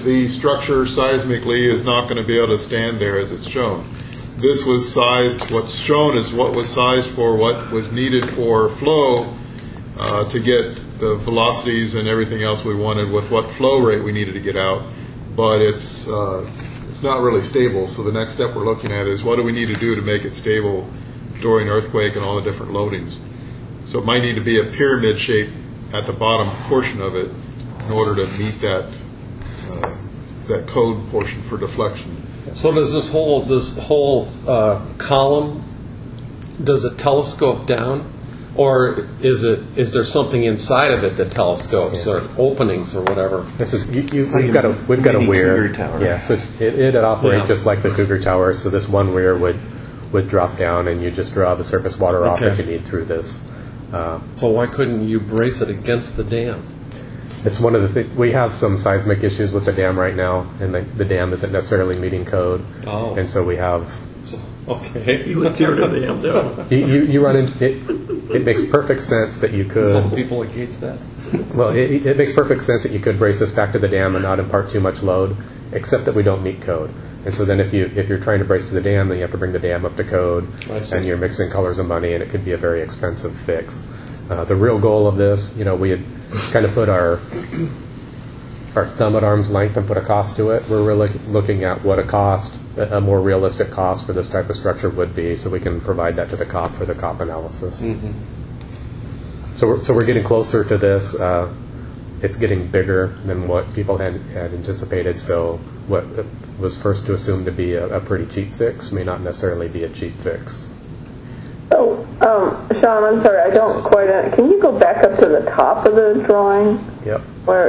the structure seismically is not going to be able to stand there as it's shown. This was sized, what's shown is what was sized for what was needed for flow to get the velocities and everything else we wanted with what flow rate we needed to get out. But it's not really stable, so the next step we're looking at is what do we need to do to make it stable during earthquake and all the different loadings. So it might need to be a pyramid shape at the bottom portion of it in order to meet that that code portion for deflection. So does this whole column, does it telescope down, or is there something inside of it that telescopes, or openings or whatever? This is we've got a weir. Tower. Yeah, so it operates just like the Cougar Tower. So this one weir would drop down, and you just draw the surface water off that you need through this. So why couldn't you brace it against the dam? It's one of the things. We have some seismic issues with the dam right now, and the dam isn't necessarily meeting code. Oh. And so we have. Okay. You would tear the dam down. You run into it. It makes perfect sense that you could. Some people against that. Well, it makes perfect sense that you could brace this back to the dam and not impart too much load, except that we don't meet code. And so then if you're trying to brace to the dam, then you have to bring the dam up to code, and you're mixing colors of money, and it could be a very expensive fix. The real goal of this, we had kind of put our thumb at arm's length and put a cost to it. We're really looking at what a more realistic cost for this type of structure would be, so we can provide that to the COP for the COP analysis. Mm-hmm. So we're getting closer to this. It's getting bigger than what people had anticipated, so what was first to assume to be a pretty cheap fix may not necessarily be a cheap fix. Oh, Sean, I'm sorry, I don't quite. Can you go back up to the top of the drawing? Yep. Where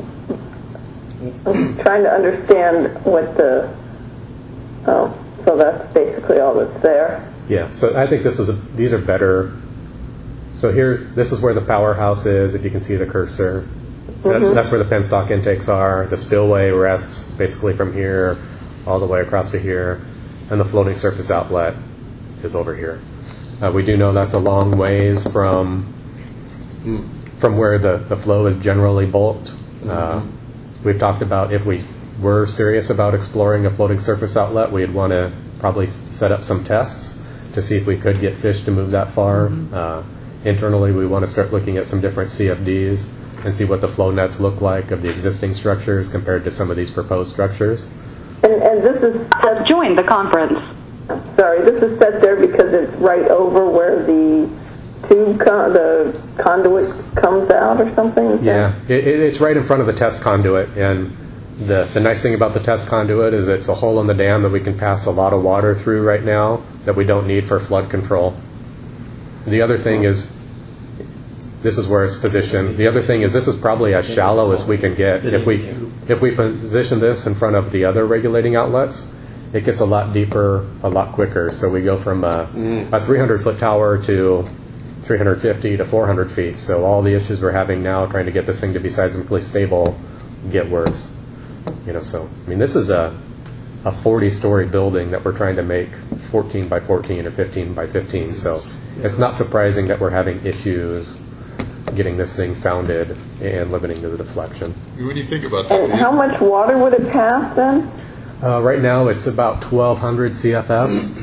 I'm trying to understand what the. Oh, so that's basically all that's there. Yeah. So I think these are better. So here, this is where the powerhouse is. If you can see the cursor, that's where the penstock intakes are. The spillway rests basically from here all the way across to here, and the floating surface outlet is over here. We do know that's a long ways from where the flow is generally bulked. We've talked about if we were serious about exploring a floating surface outlet, we'd want to probably set up some tests to see if we could get fish to move that far. Internally, we want to start looking at some different CFDs and see what the flow nets look like of the existing structures compared to some of these proposed structures. And this is has joined the conference. Sorry, this is set there because it's right over where the the conduit comes out or something? Yeah, it's right in front of the test conduit, and the nice thing about the test conduit is it's a hole in the dam that we can pass a lot of water through right now that we don't need for flood control. The other thing is, this is where it's positioned. The other thing is this is probably as shallow as we can get. If we position this in front of the other regulating outlets, it gets a lot deeper, a lot quicker. So we go from a 300-foot tower to 350 to 400 feet. So all the issues we're having now trying to get this thing to be seismically stable get worse. So I mean, this is a 40-story building that we're trying to make 14 by 14 or 15 by 15. So it's not surprising that we're having issues getting this thing founded and limiting to the deflection. When you think about that, and how much water would it pass then? Right now it's about 1,200 CFS.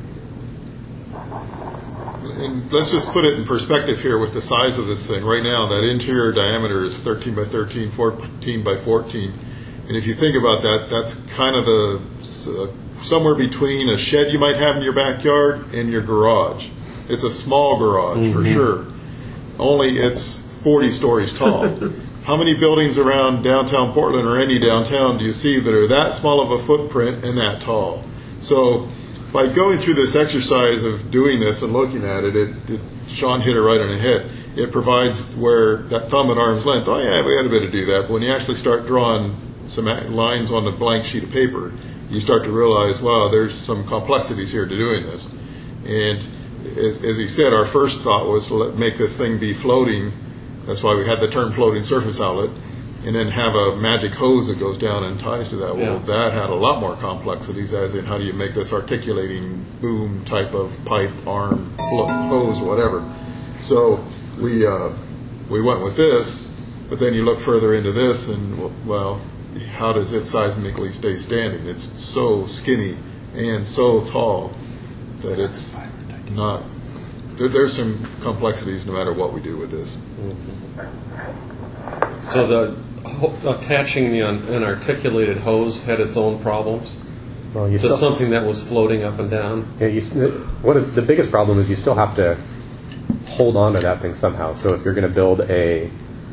And let's just put it in perspective here with the size of this thing. Right now, that interior diameter is 13 by 13, 14 by 14. And if you think about that, that's kind of the somewhere between a shed you might have in your backyard and your garage. It's a small garage for sure. Only it's 40 stories tall. How many buildings around downtown Portland or any downtown do you see that are that small of a footprint and that tall? So by going through this exercise of doing this and looking at it, Sean hit it right on the head. It provides where that thumb at arm's length, oh yeah, we had a bit to do that. But when you actually start drawing some lines on a blank sheet of paper, you start to realize, wow, there's some complexities here to doing this. And as he said, our first thought was to make this thing be floating. That's why we had the term floating surface outlet, and then have a magic hose that goes down and ties to that. Well, that had a lot more complexities, as in how do you make this articulating boom type of pipe, arm, hose, whatever. So we went with this, but then you look further into this, and well, how does it seismically stay standing? It's so skinny and so tall that it's not. There's some complexities no matter what we do with this. So attaching the unarticulated hose had its own problems? Well, you Just still, something that was floating up and down? yeah, the biggest problem is you still have to hold on to that thing somehow. So if you're going to build a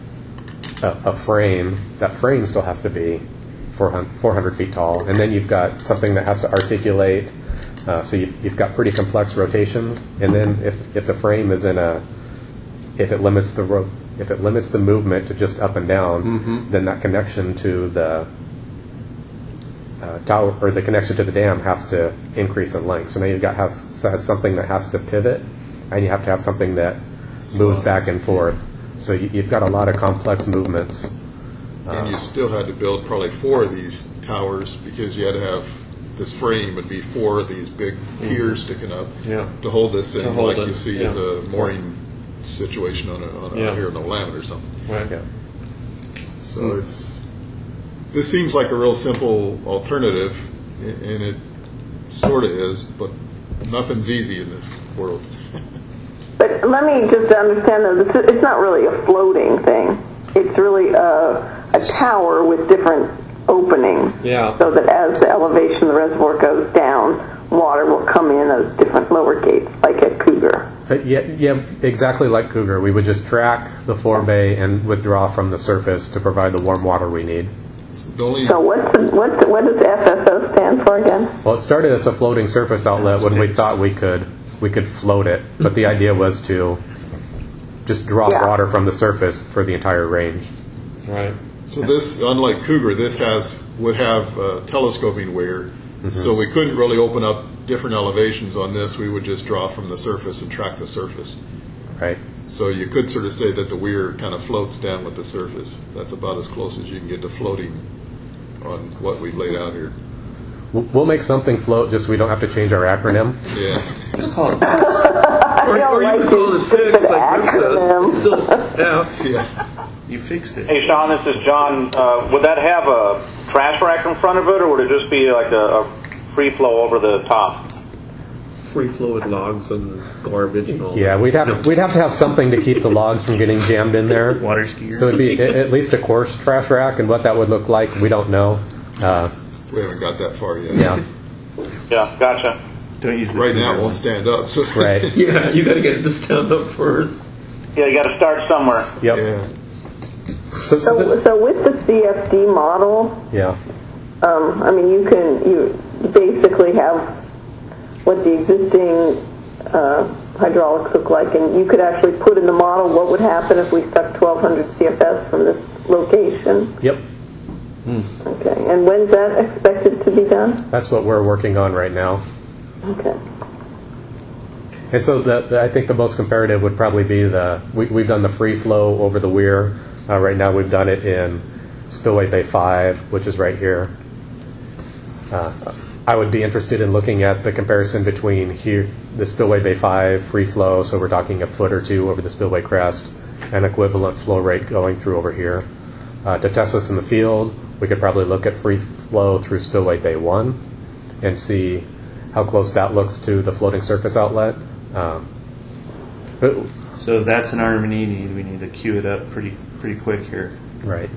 frame, that frame still has to be 400 feet tall, and then you've got something that has to articulate. So you've got pretty complex rotations, and then if the frame is if it limits the movement to just up and down, then that connection to the tower or the connection to the dam has to increase in length. So now you've got has something that has to pivot, and you have to have something that moves back and forth. So you've got a lot of complex movements. And you still had to build probably 4 of these towers because you had to have this frame would be 4 of these big piers sticking up to hold this in, like you see as a mooring situation on here on the Willamette or something. Right. Yeah. So this seems like a real simple alternative, and it sort of is, but nothing's easy in this world. But let me just understand, though, it's not really a floating thing. It's really a tower with different openings, so that as the elevation of the reservoir goes down, water will come in as different lower gates, like at Cougar. Yeah, exactly like Cougar. We would just track the forebay and withdraw from the surface to provide the warm water we need. So what does FSO stand for again? Well, it started as a floating surface outlet when we thought we could float it, but the idea was to just draw water from the surface for the entire range. Right. So this, unlike Cougar, this would have telescoping weir, so we couldn't really open up different elevations on this. We would just draw from the surface and track the surface. Right. So you could sort of say that the weir kind of floats down with the surface. That's about as close as you can get to floating on what we laid out here. We'll make something float just so we don't have to change our acronym. Yeah. Just call it fix. Or you can call it fix, like Rick said. It's still F. Yeah. You fixed it. Hey, Sean, this is John. Would that have a trash rack in front of it, or would it just be like a free flow over the top? Free flow with logs and garbage and all. Yeah, we'd have to have something to keep the logs from getting jammed in there. Water skiers. So it'd be at least a coarse trash rack, and what that would look like, we don't know. We haven't got that far yet. Yeah. Yeah, gotcha. Don't use the Right now it one. won't stand up. So Right. Yeah, you got to get it to stand up first. Yeah, you got to start somewhere. Yep. Yeah. So with the CFD model, Yeah. I mean, you basically have what the existing hydraulics look like, and you could actually put in the model what would happen if we stuck 1,200 CFS from this location. Yep. Okay, and when's that expected to be done? That's what we're working on right now. Okay. And so I think the most comparative would probably be we've done the free flow over the weir. Right now we've done it in Spillway Bay 5, which is right here. I would be interested in looking at the comparison between here, the Spillway Bay 5 free flow, so we're talking a foot or two over the spillway crest, and equivalent flow rate going through over here. To test this in the field, we could probably look at free flow through Spillway Bay 1 and see how close that looks to the floating surface outlet. So that's an R&E need. We need to queue it up pretty quick here. Right.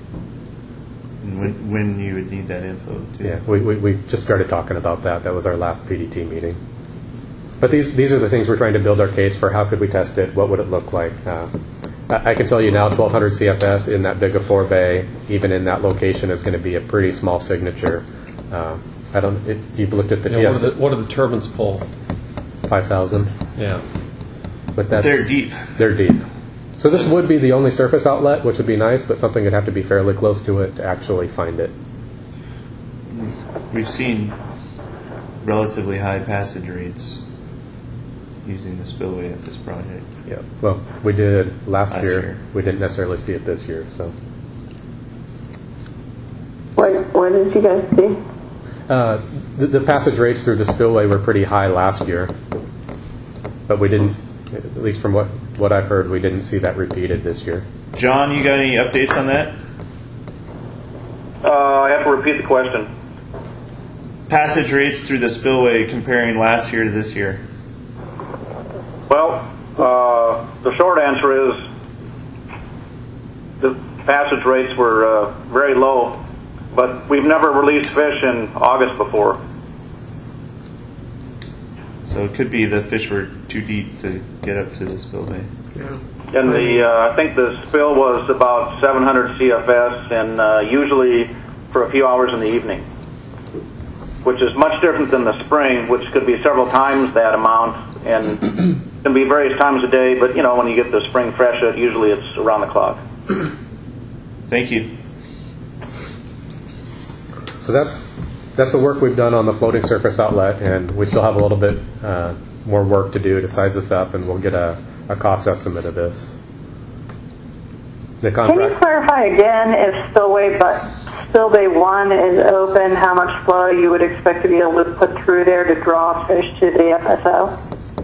And when you would need that info, too. Yeah, we just started talking about that. That was our last PDT meeting. But these are the things we're trying to build our case for. How could we test it? What would it look like? I can tell you now, 1,200 CFS in that big a forebay, even in that location, is going to be a pretty small signature. I don't. If you've looked at the TS, What do the turbines pull? 5,000. Yeah. But that's They're deep. They're deep. So this would be the only surface outlet, which would be nice, but something would have to be fairly close to it to actually find it. We've seen relatively high passage rates using the spillway at this project. Yeah. Well, we did last Last year. year. We didn't necessarily see it this year. So. What did you guys see? The passage rates through the spillway were pretty high last year, but we didn't, at least from what I've heard, we didn't see that repeated this year. John, you got any updates on that? I have to repeat the question. Passage rates through the spillway comparing last year to this year. Well, the short answer is the passage rates were very low, but we've never released fish in August before. So it could be the fish were too deep to get up to the spillway. And I think the spill was about 700 CFS, and usually for a few hours in the evening, which is much different than the spring, which could be several times that amount, and can be various times a day. But you know, when you get the spring freshet, usually it's around the clock. Thank you. So that's the work we've done on the floating surface outlet, and we still have a little bit more work to do to size this up, and we'll get a cost estimate of this. The Can you contract. clarify again if spillway 1 is open, how much flow you would expect to be able to put through there to draw fish to the FSO?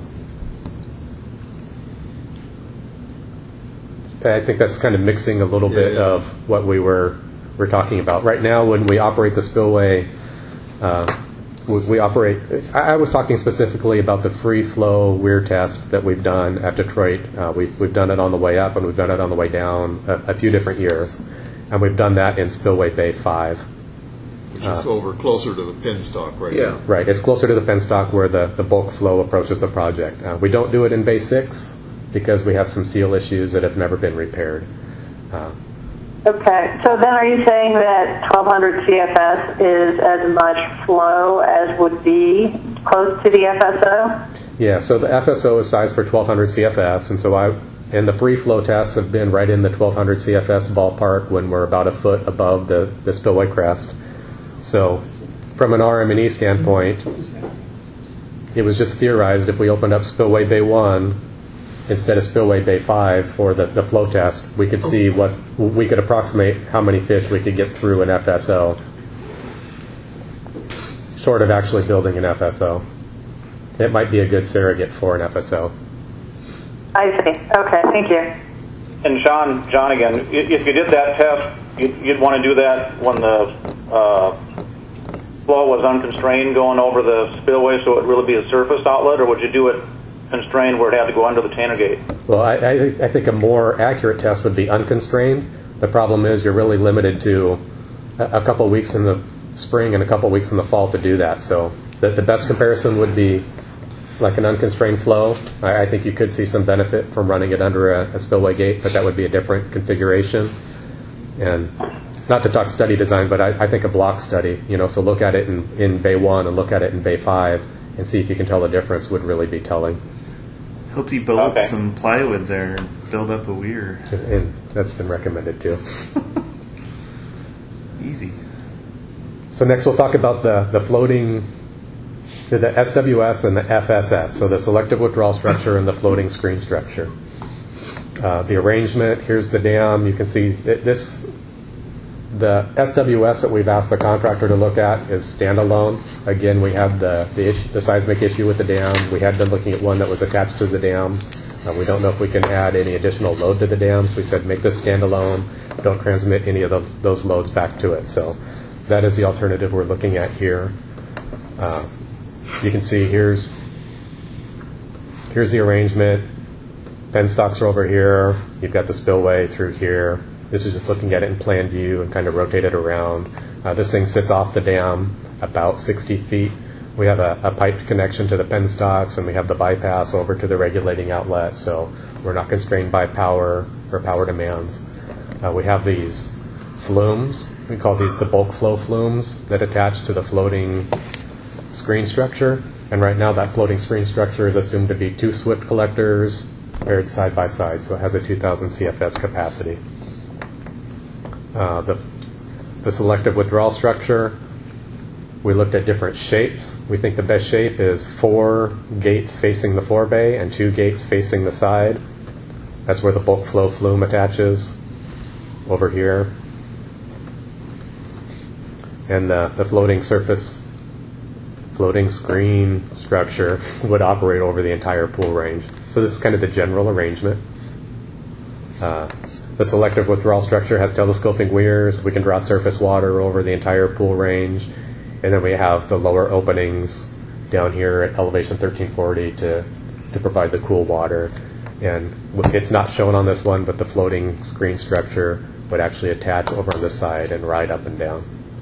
I think that's kind of mixing a little bit of what we're talking about. Right now, when we operate the spillway, we operate. I was talking specifically about the free flow weir test that we've done at Detroit. We've done it on the way up and we've done it on the way down a few different years, and we've done that in Spillway Bay 5. Which is over closer to the penstock right now. Right, it's closer to the penstock where the bulk flow approaches the project. We don't do it in Bay 6 because we have some seal issues that have never been repaired. Okay, so then are you saying that 1200 CFS is as much flow as would be close to the FSO? Yeah, so the FSO is sized for 1200 CFS, and and the free flow tests have been right in the 1200 CFS ballpark when we're about a foot above the spillway crest. So from an RM&E standpoint, it was just theorized if we opened up Spillway Bay 1 instead of Spillway Bay 5 for the flow test, we could see we could approximate how many fish we could get through an FSO, short of actually building an FSO. It might be a good surrogate for an FSO. I see. Okay, thank you. And John again, if you did that test, you'd want to do that when the flow was unconstrained going over the spillway, so it would really be a surface outlet, or would you do it constrained where it had to go under the Tanner Gate? Well, I think a more accurate test would be unconstrained. The problem is you're really limited to a couple of weeks in the spring and a couple of weeks in the fall to do that. So the best comparison would be like an unconstrained flow. I think you could see some benefit from running it under a spillway gate, but that would be a different configuration. And not to talk study design, but I think a block study, so look at it in Bay 1 and look at it in Bay 5 and see if you can tell the difference would really be telling. Hilti built some plywood there and build up a weir. And that's been recommended too. Easy. So next we'll talk about the floating, the SWS and the FSS, so the selective withdrawal structure and the floating screen structure. The arrangement, here's the dam. You can see the SWS that we've asked the contractor to look at is standalone. Again, we have the seismic issue with the dam. We had been looking at one that was attached to the dam. We don't know if we can add any additional load to the dam, so we said make this standalone. Don't transmit any of those loads back to it. So that is the alternative we're looking at here. You can see here's the arrangement. Penstocks are over here. You've got the spillway through here. This is just looking at it in plan view and kind of rotate it around. This thing sits off the dam about 60 feet. We have a piped connection to the penstocks, and we have the bypass over to the regulating outlet, so we're not constrained by power or power demands. We have these flumes. We call these the bulk flow flumes that attach to the floating screen structure. And right now that floating screen structure is assumed to be 2 SWIFT collectors paired side by side, so it has a 2,000 CFS capacity. The selective withdrawal structure, we looked at different shapes. We think the best shape is 4 gates facing the forebay and 2 gates facing the side. That's where the bulk flow flume attaches, over here. And the floating screen structure would operate over the entire pool range. So this is kind of the general arrangement. The selective withdrawal structure has telescoping weirs. We can draw surface water over the entire pool range. And then we have the lower openings down here at elevation 1340 to provide the cool water. And it's not shown on this one, but the floating screen structure would actually attach over on this side and ride up and down.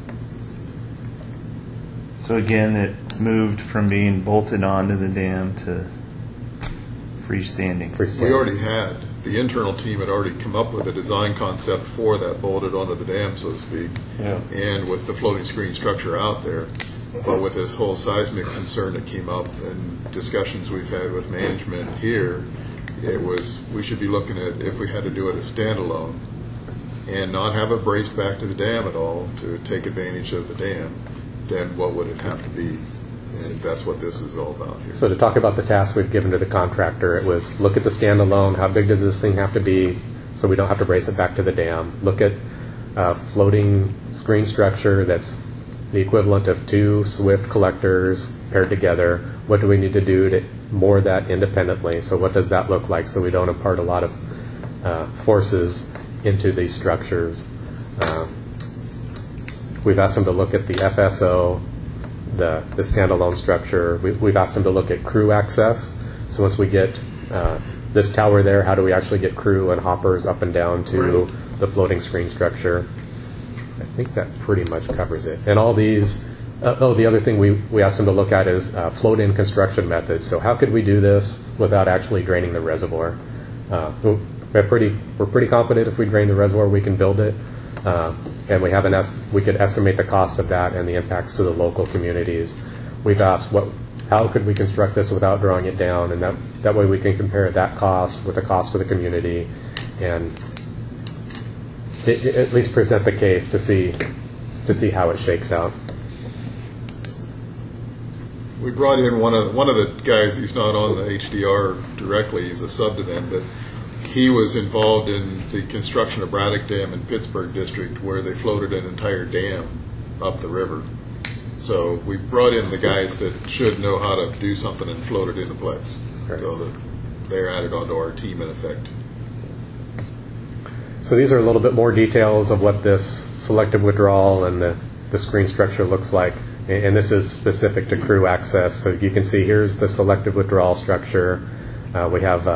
So again, it moved from being bolted onto the dam to freestanding. We already had, the internal team had already come up with a design concept for that bolted onto the dam, so to speak, and with the floating screen structure out there. But with this whole seismic concern that came up and discussions we've had with management here, it was, we should be looking at if we had to do it as standalone and not have it braced back to the dam at all to take advantage of the dam, then what would it have to be? And that's what this is all about here. So to talk about the task we've given to the contractor, it was look at the standalone, how big does this thing have to be so we don't have to brace it back to the dam. Look at floating screen structure that's the equivalent of 2 SWIFT collectors paired together. What do we need to do to moor that independently? So what does that look like so we don't impart a lot of forces into these structures? We've asked them to look at the FSO, the standalone structure. We've asked them to look at crew access. So once we get this tower there, how do we actually get crew and hoppers up and down to the floating screen structure? I think that pretty much covers it. And all these, the other thing we asked them to look at is float-in construction methods. So how could we do this without actually draining the reservoir? We're pretty confident if we drain the reservoir, we can build it. And we could estimate the cost of that and the impacts to the local communities. We've asked how could we construct this without drawing it down, and that way we can compare that cost with the cost of the community and at least present the case to see how it shakes out. We brought in one of the guys. He's not on the HDR directly. He's a sub to them, but he was involved in the construction of Braddock Dam in Pittsburgh District, where they floated an entire dam up the river. So we brought in the guys that should know how to do something and float it into place. Right. So that they're added onto our team in effect. So these are a little bit more details of what this selective withdrawal and the screen structure looks like. And this is specific to crew access. So you can see here's the selective withdrawal structure. We have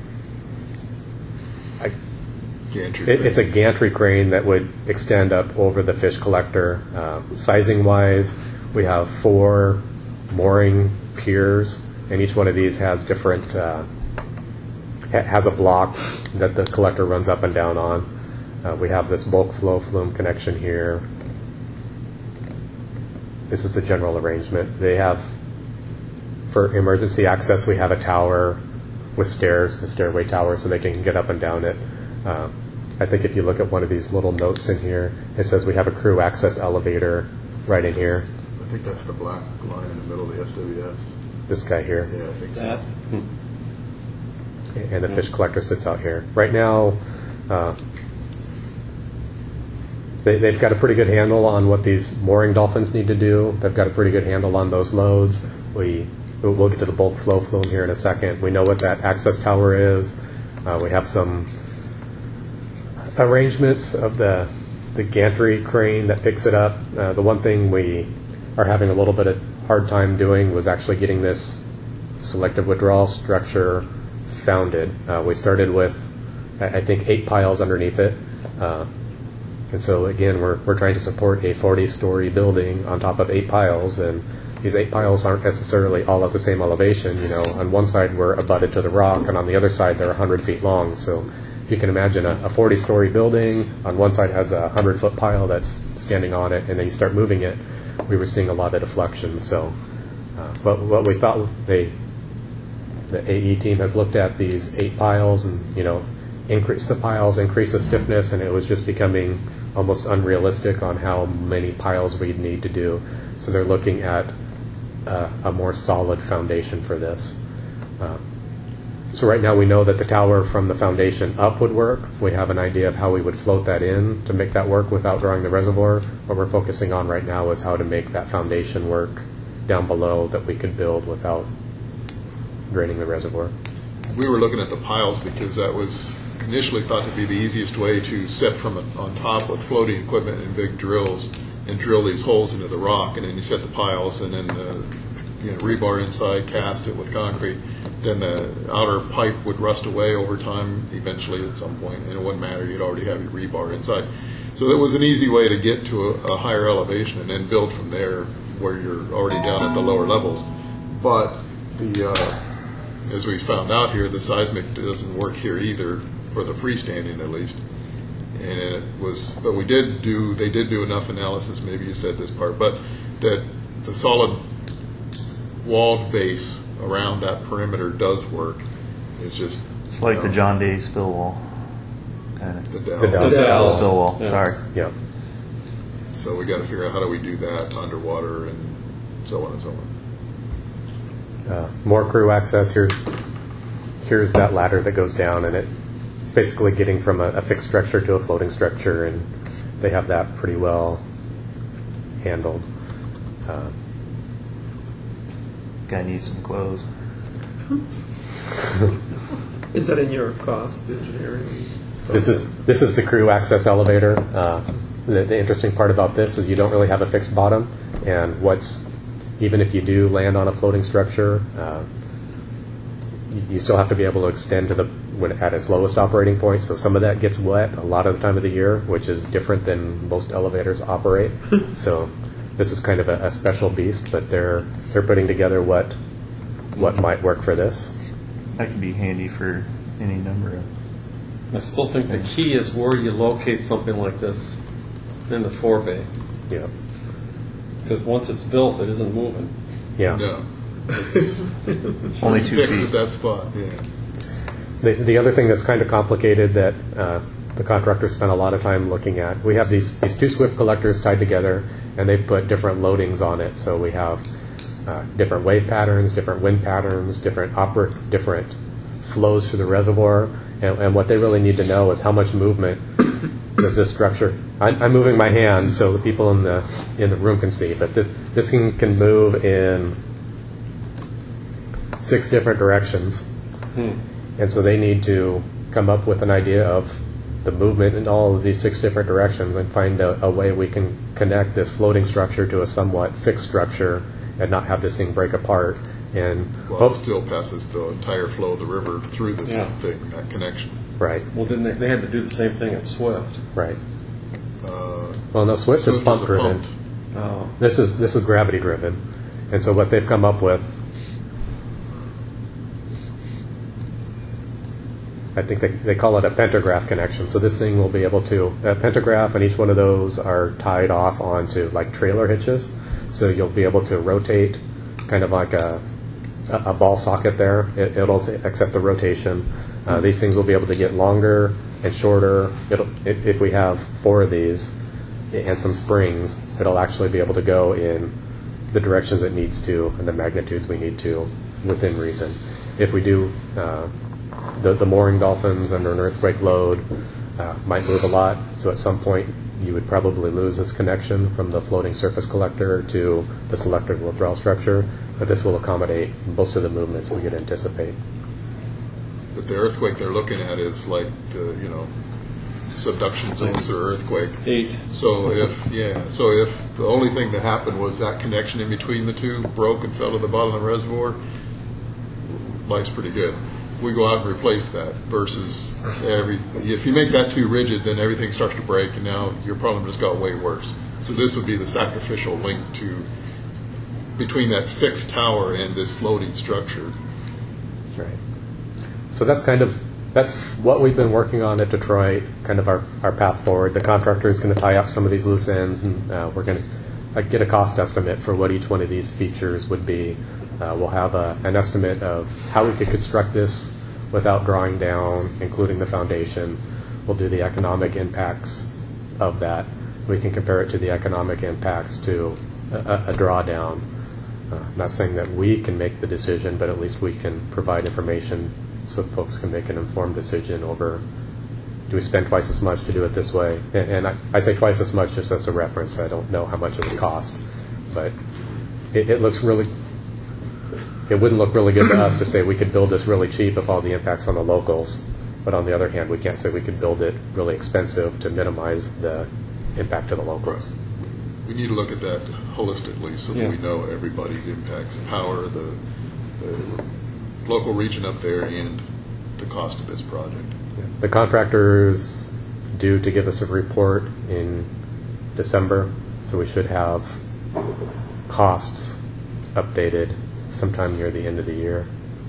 it's a gantry crane that would extend up over the fish collector. Sizing-wise, we have 4 mooring piers, and each one of these has different has a block that the collector runs up and down on. We have this bulk flow flume connection here. This is the general arrangement. They have, for emergency access, we have a tower with stairs, a stairway tower, so they can get up and down it. I think if you look at one of these little notes in here, it says we have a crew access elevator right in here. I think that's the black line in the middle of the SWS. This guy here. Yeah, I think so. And the fish collector sits out here. Right now, they've got a pretty good handle on what these mooring dolphins need to do. They've got a pretty good handle on those loads. We'll get to the bulk flow flume here in a second. We know what that access tower is. We have some arrangements of the gantry crane that picks it up. The one thing we are having a little bit of hard time doing was actually getting this selective withdrawal structure founded. We started with, I think, 8 piles underneath it. And so, again, we're trying to support a 40-story building on top of 8 piles, and these 8 piles aren't necessarily all at the same elevation. You know, on one side we're abutted to the rock, and on the other side they're 100 feet long. So you can imagine a 40-story building. On one side has a 100-foot pile that's standing on it, and then you start moving it. We were seeing a lot of deflection. So but what we thought, the AE team has looked at these 8 piles and, you know, increase the piles, increase the stiffness, and it was just becoming almost unrealistic on how many piles we'd need to do. So they're looking at a more solid foundation for this. So right now we know that the tower from the foundation up would work. We have an idea of how we would float that in to make that work without drawing the reservoir. What we're focusing on right now is how to make that foundation work down below that we could build without draining the reservoir. We were looking at the piles because that was initially thought to be the easiest way to set from on top with floating equipment and big drills and drill these holes into the rock, and then you set the piles and then rebar inside, cast it with concrete. Then the outer pipe would rust away over time, eventually at some point, and it wouldn't matter, you'd already have your rebar inside. So that was an easy way to get to a higher elevation and then build from there where you're already down at the lower levels. But as we found out here, the seismic doesn't work here either, for the freestanding at least. And but they did do enough analysis, maybe you said this part, but that the solid walled base around that perimeter does work. It's just... It's like the John Day spill wall. Kind of. The The Dallas. Dallas. Spill wall, Yeah. sorry. Yeah. So we got to figure out how do we do that underwater and so on and so on. More crew access. Here's that ladder that goes down, and it's basically getting from a fixed structure to a floating structure, and they have that pretty well handled. Guy needs some clothes. Is that in your cost, engineering? This is the crew access elevator. The interesting part about this is you don't really have a fixed bottom, and even if you do land on a floating structure, you still have to be able to extend to at its lowest operating point. So some of that gets wet a lot of the time of the year, which is different than most elevators operate. So this is kind of a special beast, but they're putting together what might work for this. That could be handy for any number of... I still think the key is where you locate something like this in the forebay. Yeah. Because once it's built, it isn't moving. Yeah. No. It's Only 2 fixed feet. at that spot, yeah. The other thing that's kind of complicated that the contractor spent a lot of time looking at, we have these two SWIFT collectors tied together, and they've put different loadings on it. So we have different wave patterns, different wind patterns, different flows through the reservoir. And what they really need to know is how much movement does this structure. I'm moving my hands so the people in the room can see, but this thing can move in 6 different directions. And so they need to come up with an idea of the movement in all of these 6 different directions and find a way we can connect this floating structure to a somewhat fixed structure and not have this thing break apart. And Well, it still passes the entire flow of the river through this thing, that connection. right, Well, didn't they had to do the same thing at Swift. right. Well, no, Swift is pump driven. pumped. Oh. This is gravity driven, and so what they've come up with, I think they call it a pentagraph connection. So this thing will be able to a pentagraph, and each one of those are tied off onto like trailer hitches. So you'll be able to rotate, kind of like a ball socket there. It'll accept the rotation. These things will be able to get longer and shorter. If we have 4 of these and some springs, it'll actually be able to go in the directions it needs to and the magnitudes we need to within reason. If we do, the mooring dolphins under an earthquake load might move a lot, so at some point you would probably lose this connection from the floating surface collector to the selective withdrawal structure, but this will accommodate most of the movements we could anticipate. But the earthquake they're looking at is like the, subduction zones or earthquake. 8. So if the only thing that happened was that connection in between the two broke and fell to the bottom of the reservoir, life's pretty good. We go out and replace that versus if you make that too rigid, then everything starts to break, and now your problem just got way worse. So this would be the sacrificial link between that fixed tower and this floating structure. Right. So that's what we've been working on at Detroit, kind of our path forward. The contractor is going to tie up some of these loose ends, and we're going to get a cost estimate for what each one of these features would be. We'll have an estimate of how we could construct this without drawing down, including the foundation. We'll do the economic impacts of that. We can compare it to the economic impacts to a drawdown. I'm not saying that we can make the decision, but at least we can provide information so folks can make an informed decision over, do we spend twice as much to do it this way? And I say twice as much just as a reference. I don't know how much it would cost, but it looks really... It wouldn't look really good to us to say we could build this really cheap if all the impacts on the locals But on the other hand, we can't say we could build it really expensive to minimize the impact to the locals. We need to look at that holistically so that we know everybody's impacts, the power, the local region up there, and the cost of this project. The contractor's due to give us a report in December, so we should have costs updated sometime near the end of the year.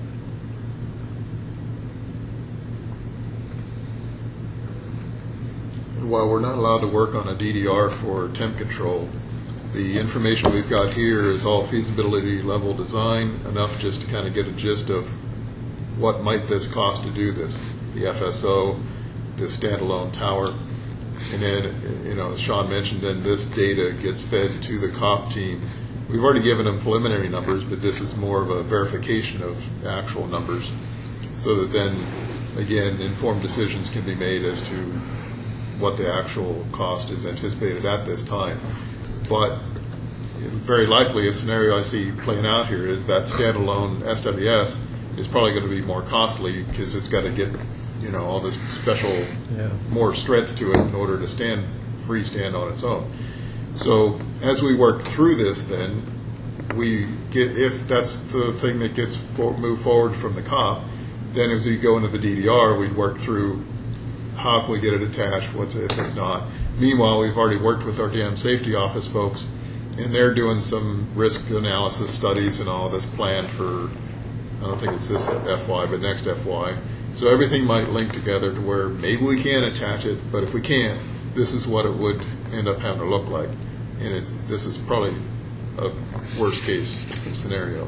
And while we're not allowed to work on a DDR for temp control, the information we've got here is all feasibility level design, enough just to kind of get a gist of what might this cost to do this, the FSO, this standalone tower. And then, as Sean mentioned, then this data gets fed to the COP team. We've already given them preliminary numbers, but this is more of a verification of actual numbers, so that then, again, informed decisions can be made as to what the actual cost is anticipated at this time. But very likely a scenario I see playing out here is that standalone SWS is probably going to be more costly because it's got to get all this special more strength to it in order to freestand on its own. So as we work through this, then we get, if that's the thing that gets moved forward from the COP, then as we go into the DDR, we'd work through how can we get it attached, what's if it's not. Meanwhile, we've already worked with our dam safety office folks, and they're doing some risk analysis studies and all this planned for, I don't think it's this FY, but next FY. So everything might link together to where maybe we can attach it, but if we can't, this is what it would end up having to look like. And this is probably a worst case scenario.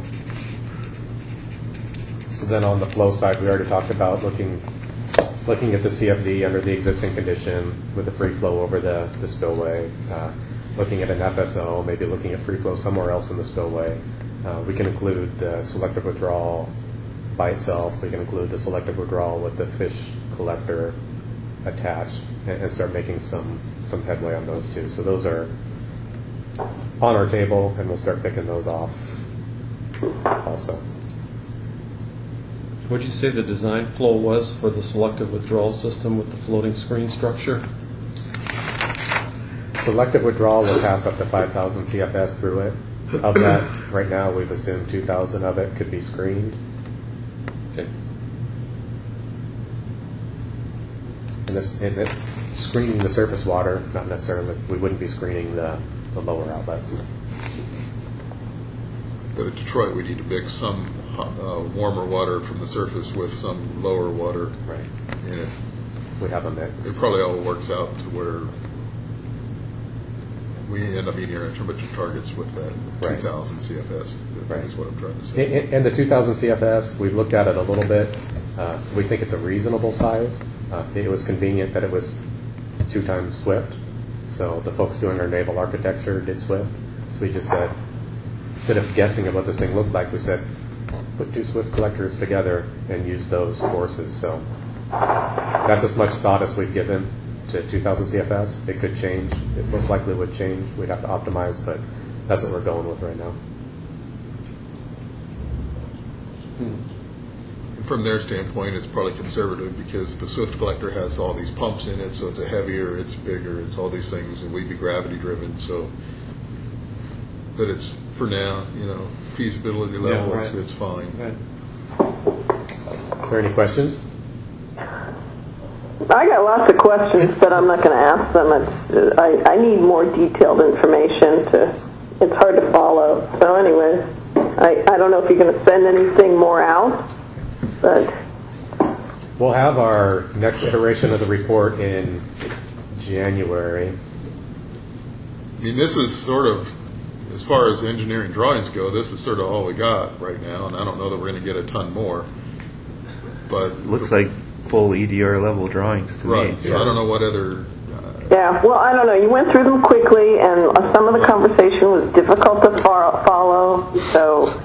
So then on the flow side, we already talked about looking at the CFD under the existing condition with the free flow over the spillway, looking at an FSO, maybe looking at free flow somewhere else in the spillway. We can include the selective withdrawal by itself. We can include the selective withdrawal with the fish collector attached and start making some headway on those two. So those are on our table, and we'll start picking those off also. What did you say the design flow was for the selective withdrawal system with the floating screen structure? Selective withdrawal will pass up to 5,000 CFS through it. Of that, right now we've assumed 2,000 of it could be screened. Okay. And screening the surface water, not necessarily, we wouldn't be screening the lower outlets. But at Detroit, we need to mix some warmer water from the surface with some lower water. Right. And We have a mix. it probably all works out to where we end up meeting our temperature targets with that Right. 2,000 CFS. That Right. is what I'm trying to say. And the 2,000 CFS, we've looked at it a little bit. We think it's a reasonable size. It was convenient that it was 2 times SWIFT. So the folks doing our naval architecture did SWIFT. So we just said, instead of guessing at what this thing looked like, we said, put 2 SWIFT collectors together and use those forces. So that's as much thought as we've given to 2,000 CFS. It could change. It most likely would change. We'd have to optimize, but that's what we're going with right now. From their standpoint, it's probably conservative because the Swift collector has all these pumps in it, so it's a heavier, it's bigger, it's all these things, and we'd be gravity driven. So, but it's for now, feasibility level, right. it's fine. Right. Is there any questions? I got lots of questions, but I'm not going to ask them. I need more detailed information. It's hard to follow. So anyways, I don't know if you're going to send anything more out, but We'll have our next iteration of the report in January. I mean, this is sort of, as far as engineering drawings go, this is sort of all we got right now, and I don't know that we're going to get a ton more. But Looks like full EDR level drawings to right, me. so I don't know what other. yeah, well, I don't know. You went through them quickly, and some of the conversation was difficult to follow. So,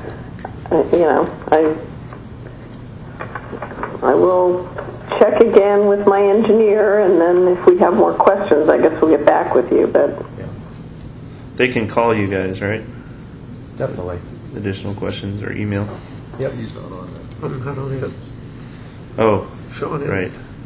I will check again with my engineer, and then if we have more questions, I guess we'll get back with you. But They can call you guys, right? Definitely. Additional questions or email. Yep. He's not on that. I'm not on it. Oh, Sean is. right.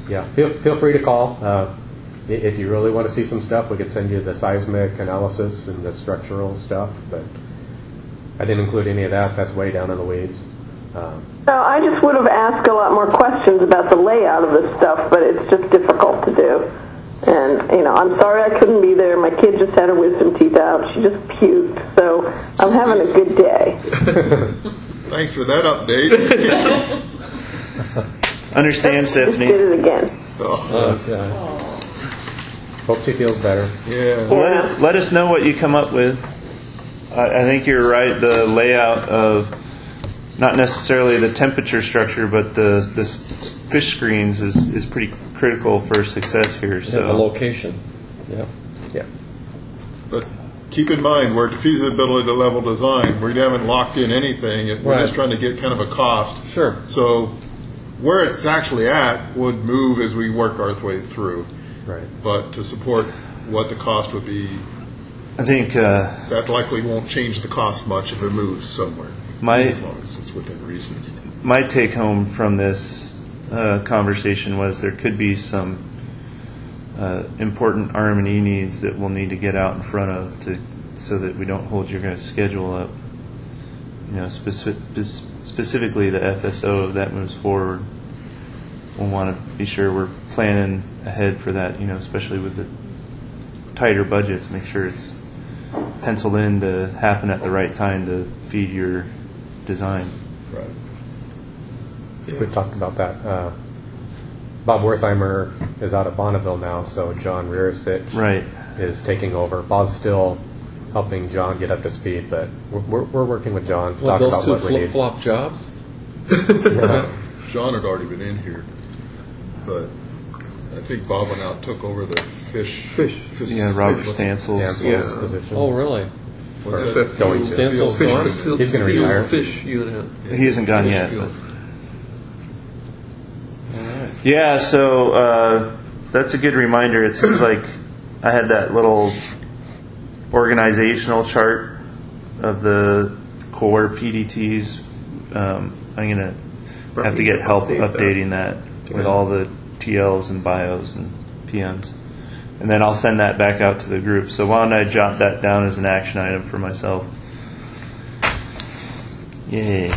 Yeah, feel free to call. If you really want to see some stuff, we could send you the seismic analysis and the structural stuff, but I didn't include any of that. That's way down in the weeds. No, I just would have asked a lot more questions about the layout of this stuff, but it's just difficult to do. And, I'm sorry I couldn't be there. My kid just had her wisdom teeth out. She just puked. So I'm having a good day. Thanks for that update. Understand, Stephanie. Just did it again. Okay. Hope she feels better. Yeah. Well, let us know what you come up with. I think you're right. The layout of not necessarily the temperature structure, but the fish screens is pretty critical for success here. So the location. Yeah. Yeah. But keep in mind, we're at the feasibility level design. We haven't locked in anything. We're just trying to get kind of a cost. Sure. So where it's actually at would move as we work our way through. Right. But to support what the cost would be, I think that likely won't change the cost much if it moves somewhere, as long as it's within reason. My take home from this conversation was there could be some important RM&E needs that we'll need to get out in front of so that we don't hold your guys' schedule up. Specifically the FSO, if that moves forward, we'll want to be sure we're planning ahead for that, especially with the tighter budgets, make sure it's penciled in to happen at the right time to feed your design. Right. We've talked about that. Bob Wertheimer is out at Bonneville now, so John Rearsick is taking over. Bob's still helping John get up to speed, but we're working with John to talk those about two what we need. flip-flop jobs? John had already been in here, but I think Bob went out and took over the fish. Robert Stansel's position. Oh, really? What's that? Going to. Stansel's Fish gone? facility. He's gonna retire. Fish unit. He hasn't gone yet. Field. Yeah, so that's a good reminder. It seems like I had that little organizational chart of the core PDTs. I'm going to have to get help updating that with all the TLs and bios and PMs. And then I'll send that back out to the group. So why don't I jot that down as an action item for myself? Yay.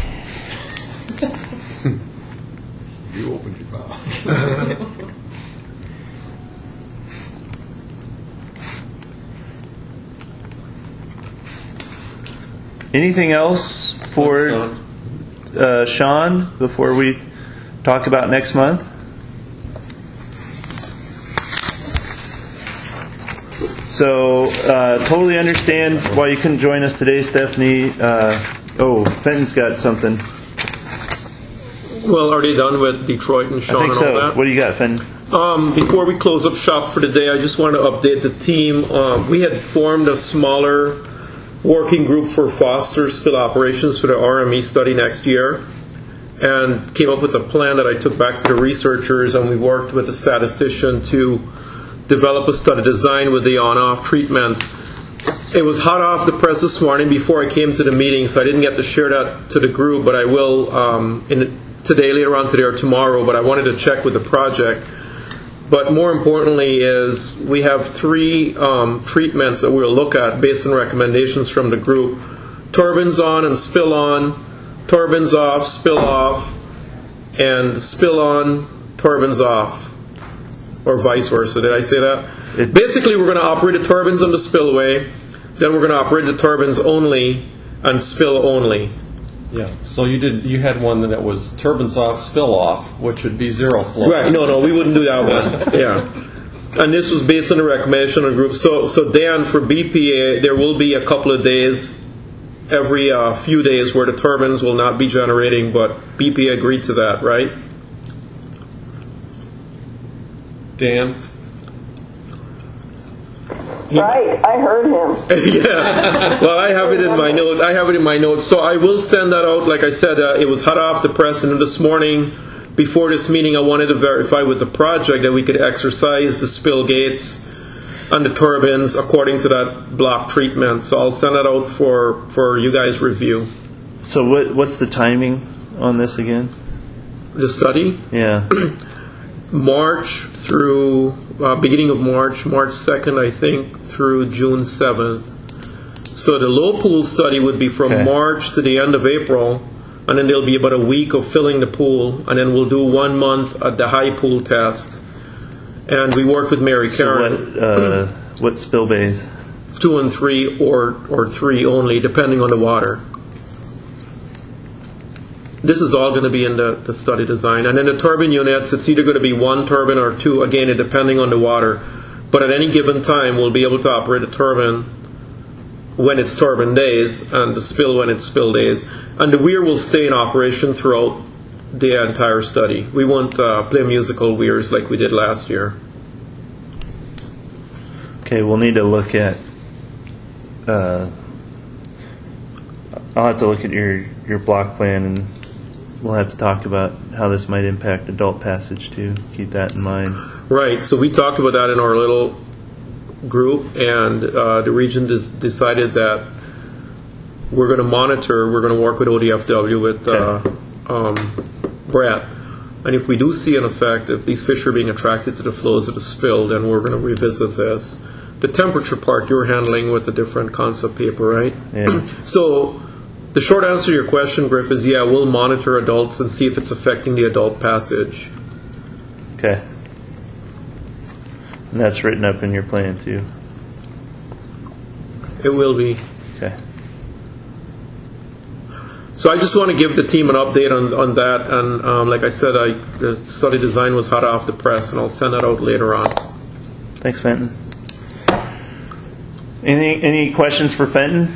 You opened your mouth. Anything else for Sean before we talk about next month? So, totally understand why you couldn't join us today, Stephanie. Fenton's got something. Well, are they done with Detroit and Sean I think and so. all that? What do you got, Fenton? Before we close up shop for the day, I just wanted to update the team. We had formed a smaller working group for Foster spill operations for the RME study next year, and came up with a plan that I took back to the researchers, and we worked with the statistician to develop a study design with the on-off treatments. It was hot off the press this morning before I came to the meeting, so I didn't get to share that to the group, but I will today, later on today or tomorrow, but I wanted to check with the project. But more importantly is we have 3 treatments that we'll look at based on recommendations from the group. Turbines on and spill on, turbines off, spill off, and spill on, turbines off, or vice versa. Did I say that? Basically, we're going to operate the turbines on the spillway, then we're going to operate the turbines only and spill only. Yeah. So you had one that was turbines off, spill off, which would be zero flow. Right. No, we wouldn't do that one. Yeah. And this was based on the recommendation of the group. So Dan, for BPA, there will be a couple of days, every few days, where the turbines will not be generating, but BPA agreed to that, right? Dan? Right, I heard him. Yeah. Well, I have it in my notes. So I will send that out. Like I said, it was hot off the press, and this morning, before this meeting, I wanted to verify with the project that we could exercise the spill gates and the turbines according to that block treatment. So I'll send that out for you guys' review. So what's the timing on this again? The study? Yeah. March through beginning of March 2nd, I think, through June 7th. So the low pool study would be from March to the end of April, and then there'll be about a week of filling the pool, and then we'll do 1 month at the high pool test. And we work with Mary Karen. So what spill bays? 2 and 3, or 3 only, depending on the water. This is all going to be in the study design. And then the turbine units, it's either going to be 1 turbine or 2, again, depending on the water. But at any given time, we'll be able to operate a turbine when it's turbine days and the spill when it's spill days. And the weir will stay in operation throughout the entire study. We won't play musical weirs like we did last year. Okay, we'll need to look at. I'll have to look at your block plan, and we'll have to talk about how this might impact adult passage too. Keep that in mind. Right. So we talked about that in our little group, and the region decided that we're going to monitor. We're going to work with ODFW with Brett, and if we do see an effect, if these fish are being attracted to the flows of the spill, then we're going to revisit this. The temperature part you're handling with a different concept paper, right? Yeah. So the short answer to your question, Griff, is yeah, we'll monitor adults and see if it's affecting the adult passage. Okay. And that's written up in your plan too. It will be. Okay. So I just want to give the team an update on that, and like I said, the study design was hot off the press, and I'll send that out later on. Thanks, Fenton. Any questions for Fenton?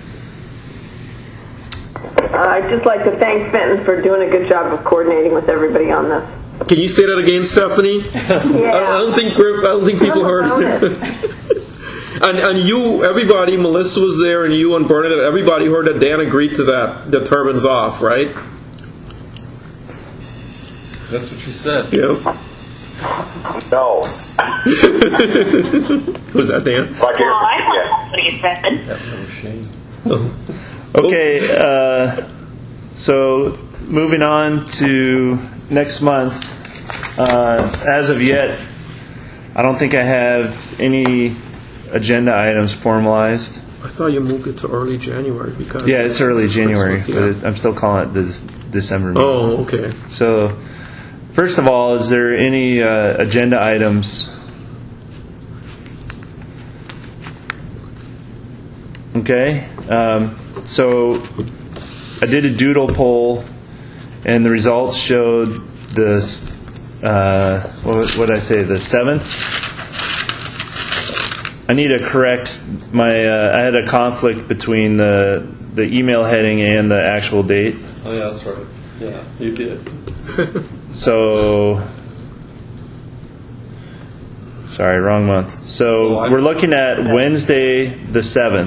I'd just like to thank Fenton for doing a good job of coordinating with everybody on this. Can you say that again, Stephanie? Yeah. I don't think people heard it. And you, everybody, Melissa was there, and you and Bernadette, everybody heard that Dan agreed to that, the turbines off, right? That's what she said. Yeah. No. Was that Dan? Like Well, I thought somebody had said. That was Shane. Okay, so moving on to next month. As of yet, I don't think I have any agenda items formalized. I thought you moved it to early January because Yeah, it's early January, Christmas, but I'm still calling it the December meeting. Oh, okay. So, first of all, is there any agenda items? Okay, so I did a doodle poll, and the results showed this. What did I say? The 7th. I need to correct my. I had a conflict between the email heading and the actual date. Oh yeah, that's right. Yeah, you did. So, sorry, wrong month. So we're looking at Wednesday the 7th.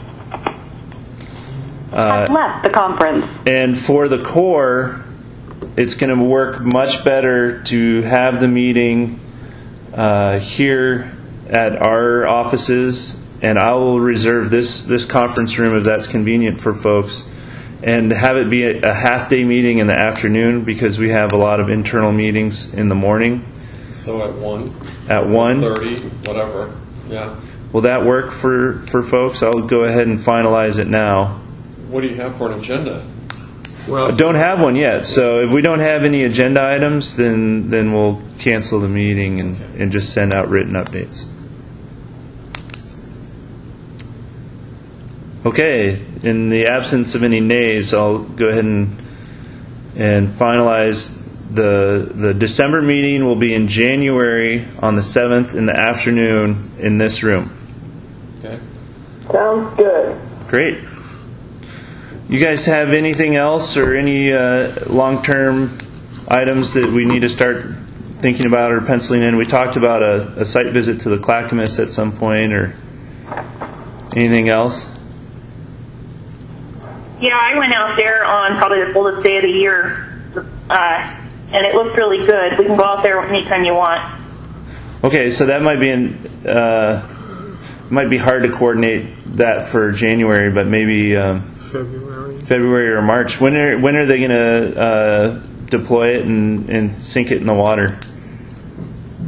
I've left the conference. And for the core, it's going to work much better to have the meeting here at our offices, and I will reserve this conference room if that's convenient for folks, and have it be a half-day meeting in the afternoon because we have a lot of internal meetings in the morning. So at 1? At 1? 30, whatever. Yeah. Will that work for folks? I'll go ahead and finalize it now. What do you have for an agenda? Well, I don't have one yet, so if we don't have any agenda items, then we'll cancel the meeting and just send out written updates. Okay, in the absence of any nays, I'll go ahead and finalize the December meeting will be in January on the 7th in the afternoon in this room. Okay. Sounds good. Great. You guys have anything else or any long-term items that we need to start thinking about or penciling in? We talked about a site visit to the Clackamas at some point, or anything else? Yeah, I went out there on probably the coldest day of the year, and it looked really good. We can go out there anytime you want. Okay, so that might be hard to coordinate that for January, but maybe February or March. When are they going to deploy it and sink it in the water?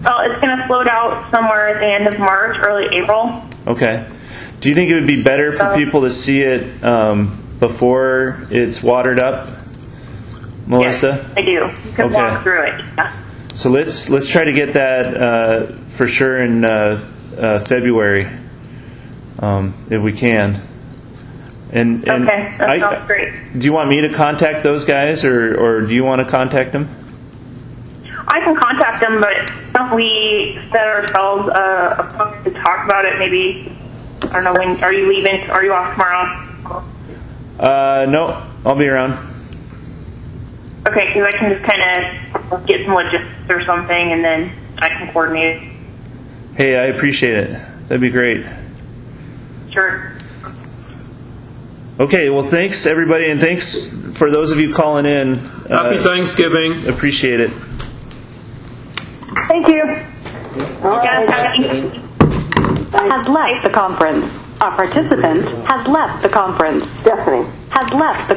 Well, it's going to float out somewhere at the end of March, early April. Okay. Do you think it would be better for people to see it before it's watered up, Melissa? Yes, I do. You can walk through it. Yeah. So let's try to get that for sure in February, if we can. And okay, that sounds great. Do you want me to contact those guys, or do you want to contact them? I can contact them, but don't we set ourselves a point to talk about it? Maybe, I don't know, when are you leaving? Are you off tomorrow? No, I'll be around. Okay, because I can just kind of get some logistics or something, and then I can coordinate. Hey, I appreciate it. That'd be great. Sure. Okay, well, thanks, everybody, and thanks for those of you calling in. Happy Thanksgiving. Appreciate it. Thank you. Has left the conference. Our participant has left the conference. Stephanie. Has left the